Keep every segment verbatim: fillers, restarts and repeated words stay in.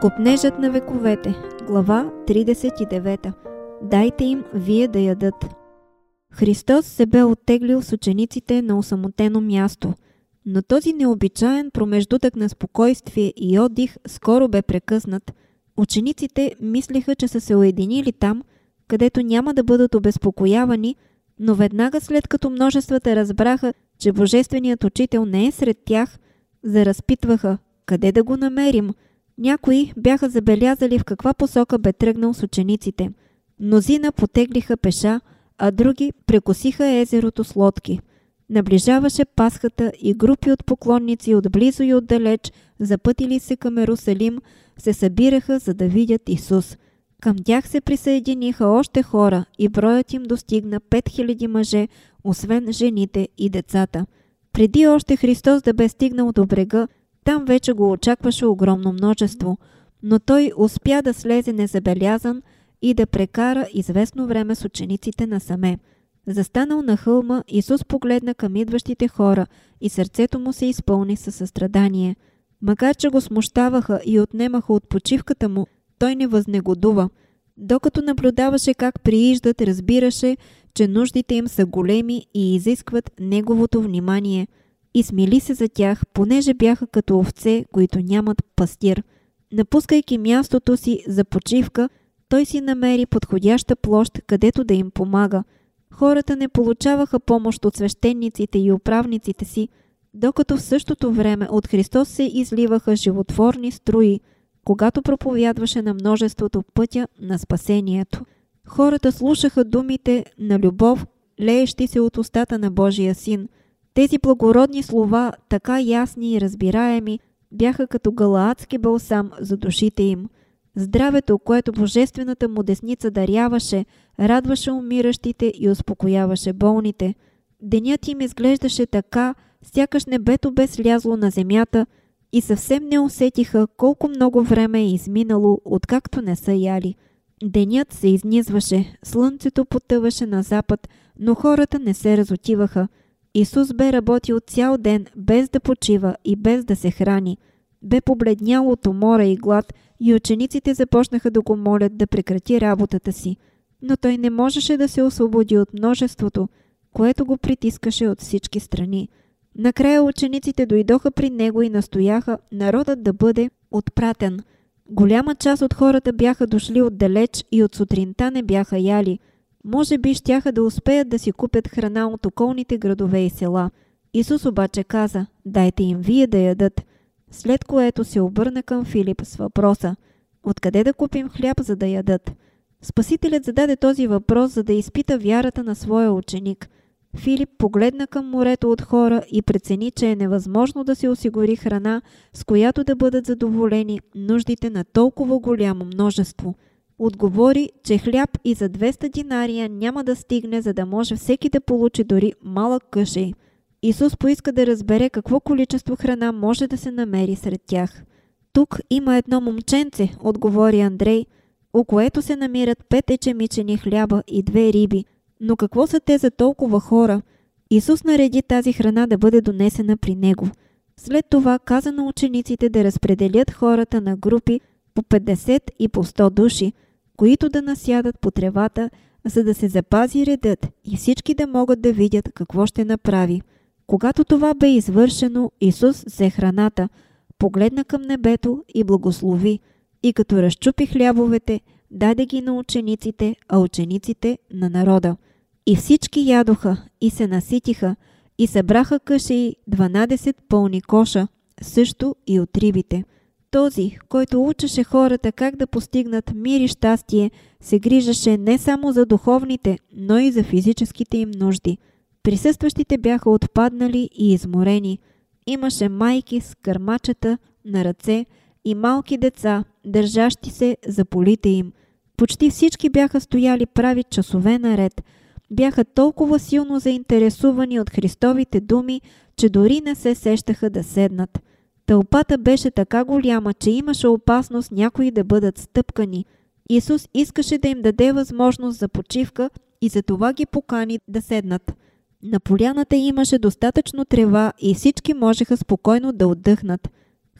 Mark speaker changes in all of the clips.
Speaker 1: Копнежът на вековете. Глава тридесет и девета. Дайте им вие да ядат. Христос се бе оттеглил с учениците на осамотено място, но този необичаен промеждутък на спокойствие и отдих скоро бе прекъснат. Учениците мислеха, че са се уединили там, където няма да бъдат обезпокоявани, но веднага след като множествата разбраха, че Божественият учител не е сред тях, заразпитваха къде да го намерим. Някои бяха забелязали в каква посока бе тръгнал с учениците. Мнозина потеглиха пеша, а други прекосиха езерото с лодки. Наближаваше Пасхата и групи от поклонници отблизо и отдалеч, запътили се към Ерусалим, се събираха, за да видят Исус. Към тях се присъединиха още хора и броят им достигна пет хиляди мъже, освен жените и децата. Преди още Христос да бе стигнал до брега, там вече го очакваше огромно множество, но той успя да слезе незабелязан и да прекара известно време с учениците насаме. Застанал на хълма, Исус погледна към идващите хора и сърцето му се изпълни със състрадание. Макар че го смущаваха и отнемаха от почивката му, той не възнегодува. Докато наблюдаваше как прииждат, разбираше, че нуждите им са големи и изискват неговото внимание. И смили се за тях, понеже бяха като овце, които нямат пастир. Напускайки мястото си за почивка, той си намери подходяща площ, където да им помага. Хората не получаваха помощ от свещениците и управниците си, докато в същото време от Христос се изливаха животворни струи, когато проповядваше на множеството пътя на спасението. Хората слушаха думите на любов, леещи се от устата на Божия Син. Тези благородни слова, така ясни и разбираеми, бяха като галаадски балсам за душите им. Здравето, което божествената му десница даряваше, радваше умиращите и успокояваше болните. Денят им изглеждаше така, сякаш небето бе слязло на земята и съвсем не усетиха колко много време е изминало, откакто не са яли. Денят се изнизваше, слънцето потъваше на запад, но хората не се разотиваха. Исус бе работил цял ден, без да почива и без да се храни. Бе побледнял от умора и глад и учениците започнаха да го молят да прекрати работата си. Но той не можеше да се освободи от множеството, което го притискаше от всички страни. Накрая учениците дойдоха при него и настояха народът да бъде отпратен. Голяма част от хората бяха дошли отдалеч и от сутринта не бяха яли. Може би щяха да успеят да си купят храна от околните градове и села. Исус обаче каза: дайте им вие да ядат. След което се обърна към Филип с въпроса: откъде да купим хляб, за да ядат? Спасителят зададе този въпрос, за да изпита вярата на своя ученик. Филип погледна към морето от хора и прецени, че е невъзможно да се осигури храна, с която да бъдат задоволени нуждите на толкова голямо множество. Отговори, че хляб и за двеста динария няма да стигне, за да може всеки да получи дори малък къшей. Исус поиска да разбере какво количество храна може да се намери сред тях. Тук има едно момченце, отговори Андрей, у което се намират пет ечемичени хляба и две риби. Но какво са те за толкова хора? Исус нареди тази храна да бъде донесена при него. След това каза на учениците да разпределят хората на групи по петдесет и по сто души, които да насядат по тревата, за да се запази редът и всички да могат да видят какво ще направи. Когато това бе извършено, Исус взе храната, погледна към небето и благослови, и като разчупи хлябовете, даде ги на учениците, а учениците на народа. И всички ядоха и се наситиха и събраха къши дванадесет пълни коша, също и от рибите. Този, който учеше хората как да постигнат мир и щастие, се грижеше не само за духовните, но и за физическите им нужди. Присъстващите бяха отпаднали и изморени. Имаше майки с кърмачета на ръце и малки деца, държащи се за полите им. Почти всички бяха стояли прави часове наред. Бяха толкова силно заинтересувани от Христовите думи, че дори не се сещаха да седнат. Тълпата беше така голяма, че имаше опасност някои да бъдат стъпкани. Исус искаше да им даде възможност за почивка и затова ги покани да седнат. На поляната имаше достатъчно трева и всички можеха спокойно да отдъхнат.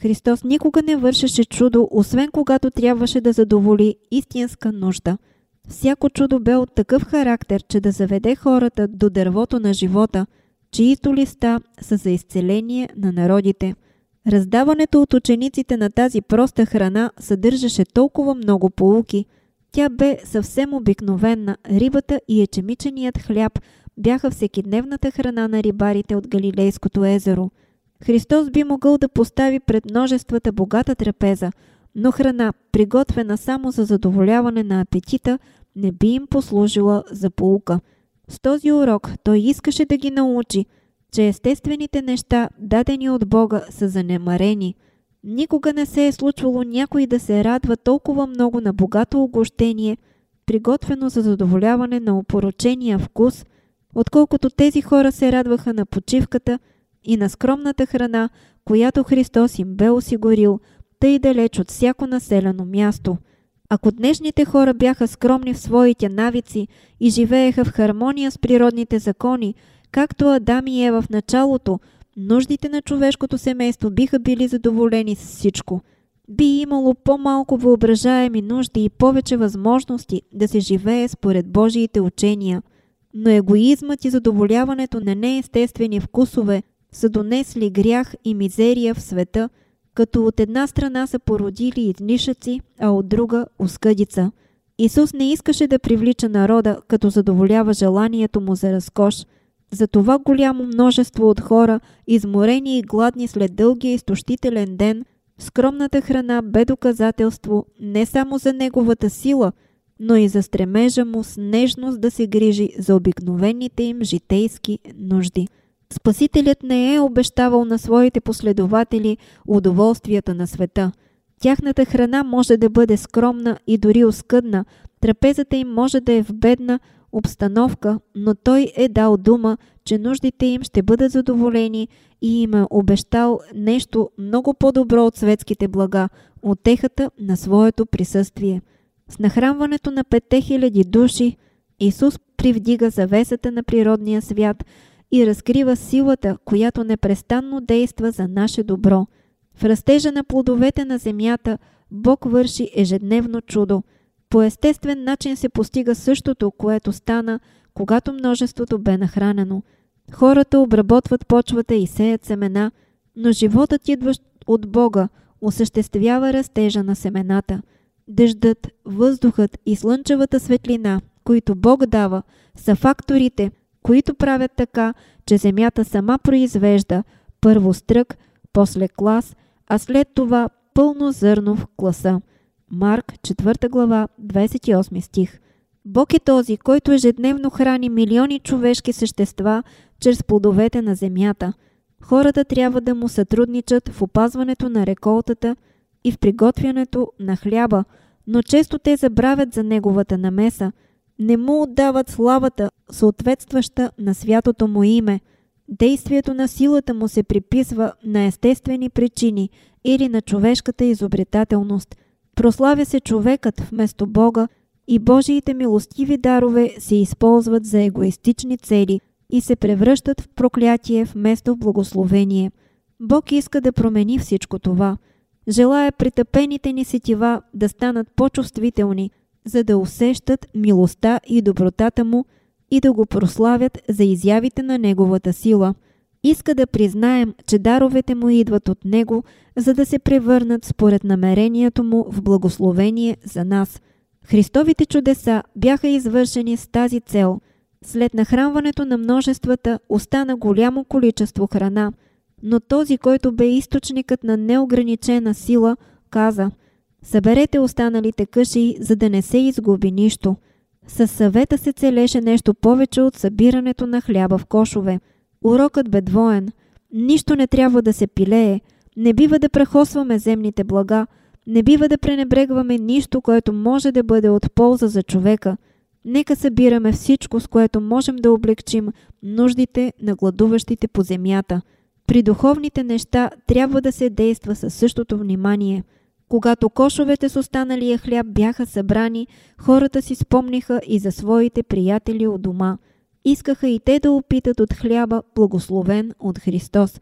Speaker 1: Христос никога не вършеше чудо, освен когато трябваше да задоволи истинска нужда. Всяко чудо бе от такъв характер, че да заведе хората до дървото на живота, чиито листа са за изцеление на народите. Раздаването от учениците на тази проста храна съдържаше толкова много поуки. Тя бе съвсем обикновена. Рибата и ечемиченият хляб бяха всекидневната храна на рибарите от Галилейското езеро. Христос би могъл да постави пред множествата богата трапеза, но храна, приготвена само за задоволяване на апетита, не би им послужила за поука. С този урок той искаше да ги научи, че естествените неща, дадени от Бога, са занемарени. Никога не се е случвало някой да се радва толкова много на богато угощение, приготвено за задоволяване на опорочения вкус, отколкото тези хора се радваха на почивката и на скромната храна, която Христос им бе осигурил, тъй далеч от всяко населено място. Ако днешните хора бяха скромни в своите навици и живееха в хармония с природните закони, както Адам и Ева в началото, нуждите на човешкото семейство биха били задоволени с всичко. Би имало по-малко въображаеми нужди и повече възможности да се живее според Божиите учения. Но егоизмът и задоволяването на неестествени вкусове са донесли грях и мизерия в света, като от една страна са породили излишъци, а от друга – оскъдица. Исус не искаше да привлича народа, като задоволява желанието му за разкош. Затова голямо множество от хора, изморени и гладни след дългия изтощителен ден, скромната храна бе доказателство не само за неговата сила, но и за стремежа му с нежност да се грижи за обикновените им житейски нужди. Спасителят не е обещавал на своите последователи удоволствията на света. Тяхната храна може да бъде скромна и дори оскъдна, трапезата им може да е в бедна обстановка, но той е дал дума, че нуждите им ще бъдат задоволени и им е обещал нещо много по-добро от светските блага, утехата на своето присъствие. С нахранването на петте хиляди души Исус привдига завесата на природния свят и разкрива силата, която непрестанно действа за наше добро. В растежа на плодовете на земята Бог върши ежедневно чудо. По естествен начин се постига същото, което стана, когато множеството бе нахранено. Хората обработват почвата и сеят семена, но животът, идващ от Бога, осъществява растежа на семената. Дъждът, въздухът и слънчевата светлина, които Бог дава, са факторите, които правят така, че земята сама произвежда първо стрък, после клас, а след това пълно зърно в класа. Марк, четвърта глава, двадесет и осми стих. Бог е този, който ежедневно храни милиони човешки същества чрез плодовете на земята. Хората трябва да му сътрудничат в опазването на реколтата и в приготвянето на хляба, но често те забравят за неговата намеса. Не му отдават славата, съответстваща на святото му име. Действието на силата му се приписва на естествени причини или на човешката изобретателност. Прославя се човекът вместо Бога и Божиите милостиви дарове се използват за егоистични цели и се превръщат в проклятие вместо в благословение. Бог иска да промени всичко това. Желая притъпените ни сетива да станат по-чувствителни, за да усещат милостта и добротата му и да го прославят за изявите на неговата сила. Иска да признаем, че даровете му идват от него, за да се превърнат според намерението му в благословение за нас. Христовите чудеса бяха извършени с тази цел. След нахранването на множествата остана голямо количество храна, но този, който бе източникът на неограничена сила, каза: съберете останалите къши, за да не се изгуби нищо. Със съвета се целеше нещо повече от събирането на хляба в кошове. Урокът бе двоен. Нищо не трябва да се пилее. Не бива да прахосваме земните блага. Не бива да пренебрегваме нищо, което може да бъде от полза за човека. Нека събираме всичко, с което можем да облегчим нуждите на гладуващите по земята. При духовните неща трябва да се действа със същото внимание. Когато кошовете с останалия хляб бяха събрани, хората си спомниха и за своите приятели у дома. Искаха и те да опитат от хляба, благословен от Христос.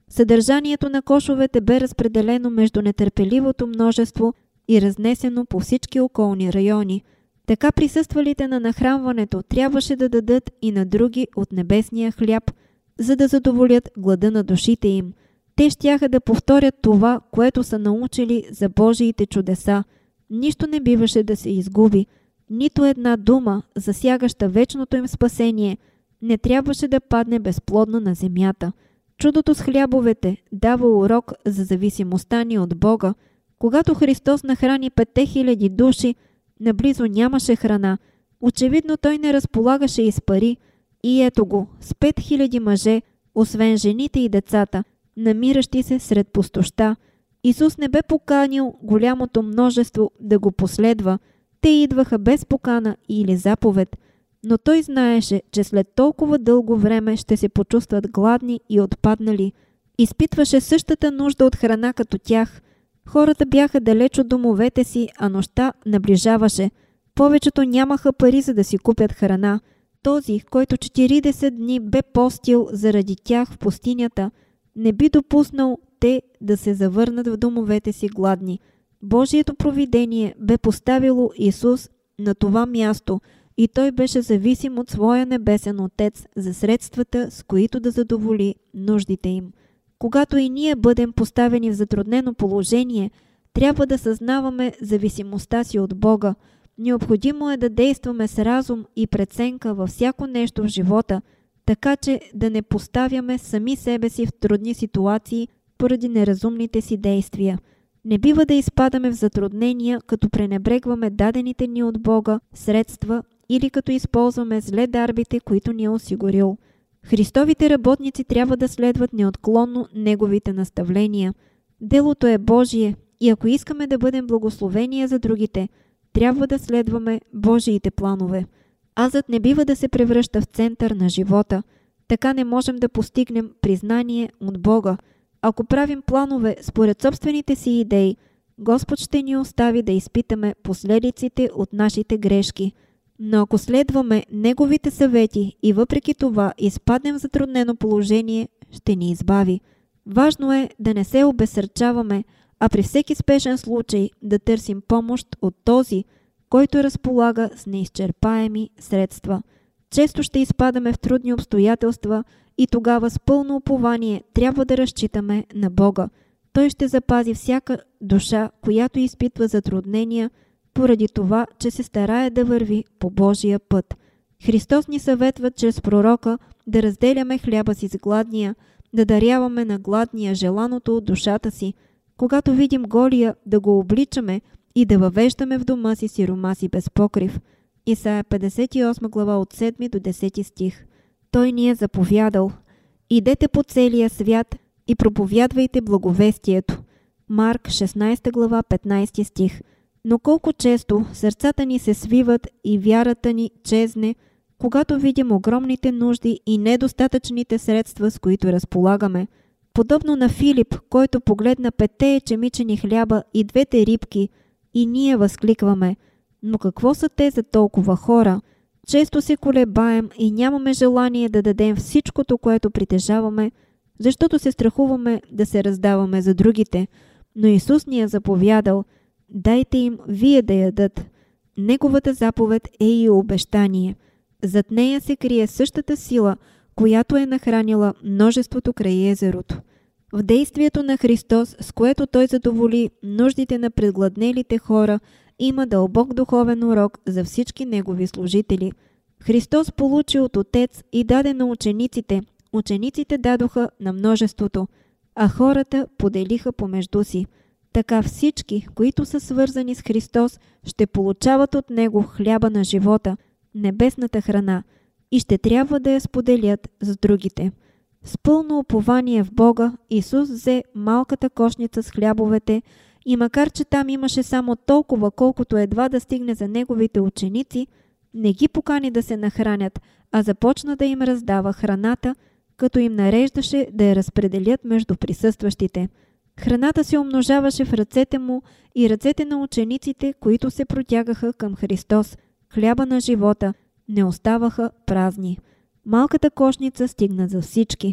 Speaker 1: Съдържанието на кошовете бе разпределено между нетърпеливото множество и разнесено по всички околни райони. Така присъствалите на нахранването трябваше да дадат и на други от небесния хляб, за да задоволят глада на душите им. Те щяха да повторят това, което са научили за Божиите чудеса. Нищо не биваше да се изгуби. Нито една дума, засягаща вечното им спасение, не трябваше да падне безплодна на земята. Чудото с хлябовете дава урок за зависимостта ни от Бога. Когато Христос нахрани петте хиляди души, наблизо нямаше храна. Очевидно той не разполагаше и с пари. И ето го, с пет хиляди мъже, освен жените и децата, намиращи се сред пустоща. Исус не бе поканил голямото множество да го последва. Те идваха без покана или заповед. Но той знаеше, че след толкова дълго време ще се почувстват гладни и отпаднали. Изпитваше същата нужда от храна като тях. Хората бяха далеч от домовете си, а нощта наближаваше. Повечето нямаха пари, за да си купят храна. Този, който четиридесет дни бе постил заради тях в пустинята, не би допуснал те да се завърнат в домовете си гладни. Божието провидение бе поставило Исус на това място и той беше зависим от своя небесен Отец за средствата, с които да задоволи нуждите им. Когато и ние бъдем поставени в затруднено положение, трябва да съзнаваме зависимостта си от Бога. Необходимо е да действаме с разум и преценка във всяко нещо в живота, така че да не поставяме сами себе си в трудни ситуации поради неразумните си действия. Не бива да изпадаме в затруднения, като пренебрегваме дадените ни от Бога средства или като използваме зле дарбите, които ни е осигурил. Христовите работници трябва да следват неотклонно Неговите наставления. Делото е Божие и ако искаме да бъдем благословения за другите, трябва да следваме Божиите планове. Азът не бива да се превръща в център на живота. Така не можем да постигнем признание от Бога. Ако правим планове според собствените си идеи, Господ ще ни остави да изпитаме последиците от нашите грешки. Но ако следваме Неговите съвети и въпреки това изпаднем в затруднено положение, ще ни избави. Важно е да не се обезсърчаваме, а при всеки спешен случай да търсим помощ от този, който разполага с неизчерпаеми средства. Често ще изпадаме в трудни обстоятелства и тогава с пълно упование трябва да разчитаме на Бога. Той ще запази всяка душа, която изпитва затруднения, поради това, че се старае да върви по Божия път. Христос ни съветва чрез пророка да разделяме хляба си с гладния, да даряваме на гладния желаното от душата си, когато видим голия, да го обличаме и да въвеждаме в дома си сиромаси без покрив. Исаия петдесет и осма глава от седми до десети стих. Той ни е заповядал: идете по целия свят и проповядвайте благовестието. Марк шестнадесета глава петнадесети стих. Но колко често сърцата ни се свиват и вярата ни чезне, когато видим огромните нужди и недостатъчните средства, с които разполагаме. Подобно на Филип, който погледна петте ечемичени хляба и двете рибки, и ние възкликваме: но какво са те за толкова хора? Често се колебаем и нямаме желание да дадем всичкото, което притежаваме, защото се страхуваме да се раздаваме за другите. Но Исус ни е заповядал: дайте им вие да ядат. Неговата заповед е и обещание. Зад нея се крие същата сила, която е нахранила множеството край езерото. В действието на Христос, с което Той задоволи нуждите на предгладнелите хора, има дълбок духовен урок за всички Негови служители. Христос получи от Отец и даде на учениците. Учениците дадоха на множеството, а хората поделиха помежду си. Така всички, които са свързани с Христос, ще получават от Него хляба на живота, небесната храна, и ще трябва да я споделят с другите. С пълно упование в Бога, Исус взе малката кошница с хлябовете и макар че там имаше само толкова, колкото едва да стигне за Неговите ученици, не ги покани да се нахранят, а започна да им раздава храната, като им нареждаше да я разпределят между присъстващите. Храната се умножаваше в ръцете му и ръцете на учениците, които се протягаха към Христос. Хляба на живота не оставаха празни. Малката кошница стигна за всички.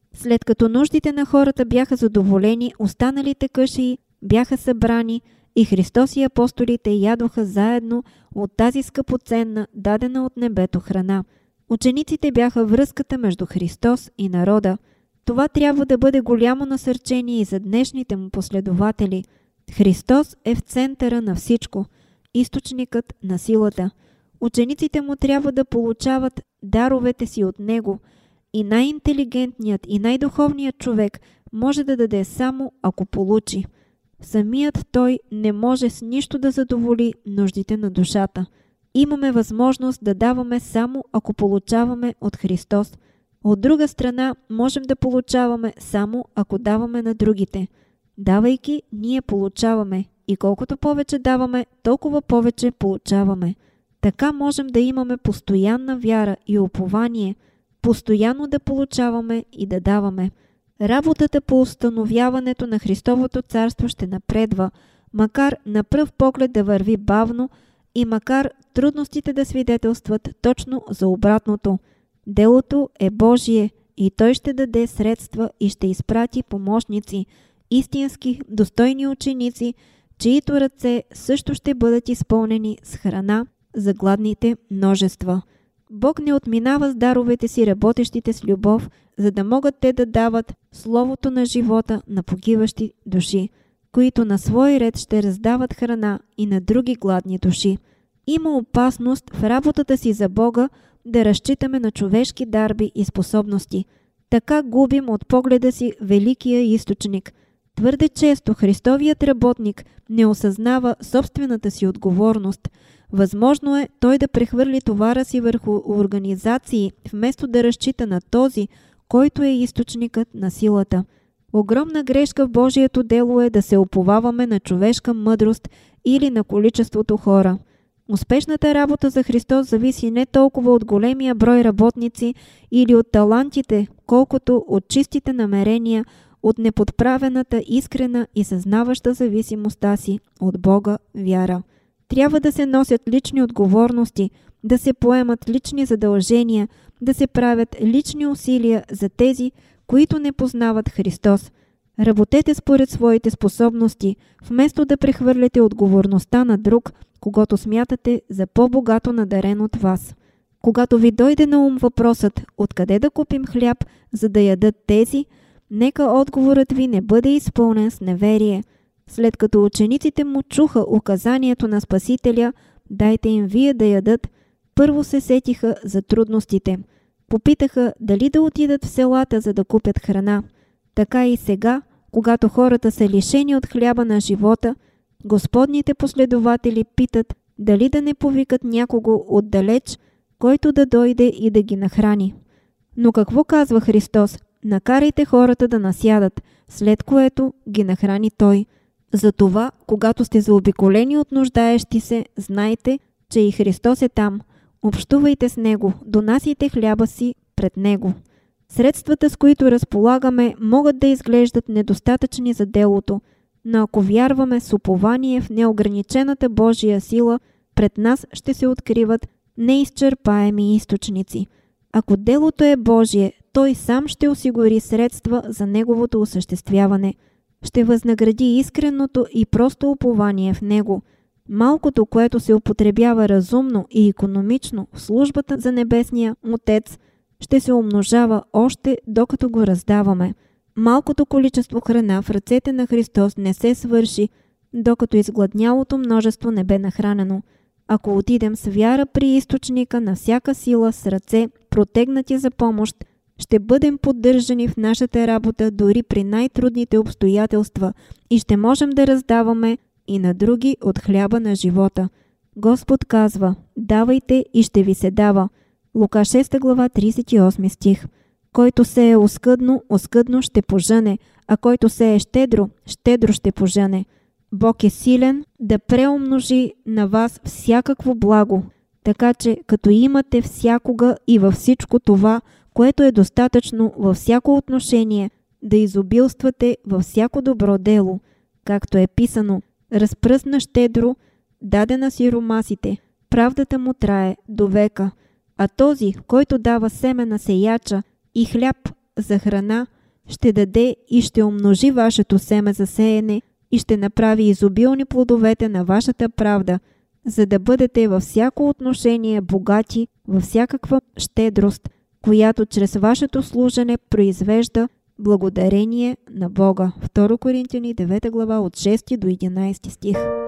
Speaker 1: След като нуждите на хората бяха задоволени, останалите къщи бяха събрани и Христос и апостолите ядоха заедно от тази скъпоценна, дадена от небето храна. Учениците бяха връзката между Христос и народа. Това трябва да бъде голямо насърчение и за днешните му последователи. Христос е в центъра на всичко, източникът на силата. Учениците му трябва да получават даровете си от него и най-интелигентният и най-духовният човек може да даде само ако получи. Самият той не може с нищо да задоволи нуждите на душата. Имаме възможност да даваме само ако получаваме от Христос. От друга страна, можем да получаваме само ако даваме на другите. Давайки, ние получаваме и колкото повече даваме, толкова повече получаваме. Така можем да имаме постоянна вяра и упование, постоянно да получаваме и да даваме. Работата по установяването на Христовото царство ще напредва, макар на пръв поглед да върви бавно и макар трудностите да свидетелстват точно за обратното. Делото е Божие и Той ще даде средства и ще изпрати помощници, истински достойни ученици, чието ръце също ще бъдат изпълнени с храна за гладните множества. Бог не отминава с даровете си работещите с любов, за да могат те да дават словото на живота на погиващи души, които на свой ред ще раздават храна и на други гладни души. Има опасност в работата си за Бога да разчитаме на човешки дарби и способности. Така губим от погледа си великия източник. Твърде често Христовият работник не осъзнава собствената си отговорност. Възможно е той да прехвърли товара си върху организации, вместо да разчита на този, който е източникът на силата. Огромна грешка в Божието дело е да се уповаваме на човешка мъдрост или на количеството хора. Успешната работа за Христос зависи не толкова от големия брой работници или от талантите, колкото от чистите намерения, от неподправената, искрена и съзнаваща зависимостта си от Бога вяра. Трябва да се носят лични отговорности, да се поемат лични задължения, да се правят лични усилия за тези, които не познават Христос. Работете според своите способности, вместо да прехвърляте отговорността на друг, когато смятате за по-богато надарен от вас. Когато ви дойде на ум въпросът откъде да купим хляб, за да ядат тези, нека отговорът ви не бъде изпълнен с неверие. След като учениците му чуха указанието на Спасителя, дайте им вие да ядат, първо се сетиха за трудностите. Попитаха дали да отидат в селата, за да купят храна. Така и сега, когато хората са лишени от хляба на живота, Господните последователи питат дали да не повикат някого отдалеч, който да дойде и да ги нахрани. Но какво казва Христос? Накарайте хората да насядат, след което ги нахрани Той. Затова, когато сте заобиколени от нуждаещи се, знайте, че и Христос е там. Общувайте с Него, донасяйте хляба си пред Него. Средствата, с които разполагаме, могат да изглеждат недостатъчни за делото, но ако вярваме с упование в неограничената Божия сила, пред нас ще се откриват неизчерпаеми източници. Ако делото е Божие, Той сам ще осигури средства за неговото осъществяване. Ще възнагради искреното и просто упование в Него. Малкото, което се употребява разумно и икономично в службата за Небесния Отец, ще се умножава още докато го раздаваме. Малкото количество храна в ръцете на Христос не се свърши, докато изгладнялото множество не бе нахранено. Ако отидем с вяра при източника на всяка сила с ръце, протегнати за помощ, ще бъдем поддържани в нашата работа дори при най-трудните обстоятелства и ще можем да раздаваме и на други от хляба на живота. Господ казва: давайте и ще ви се дава. Лука шеста глава тридесет и осми стих. Който сее оскъдно, оскъдно ще пожъне, а който сее щедро, щедро ще пожъне. Бог е силен да преумножи на вас всякакво благо, така че като имате всякога и във всичко това, което е достатъчно във всяко отношение, да изобилствате във всяко добро дело, както е писано: разпръсна щедро, даде на сиромасите, правдата му трае до века. А този, който дава семе на сеяча и хляб за храна, ще даде и ще умножи вашето семе за сеене и ще направи изобилни плодовете на вашата правда, за да бъдете във всяко отношение богати, във всякаква щедрост, която чрез вашето служене произвежда благодарение на Бога. Второ Коринтияни девета глава от шести до единайсети стих.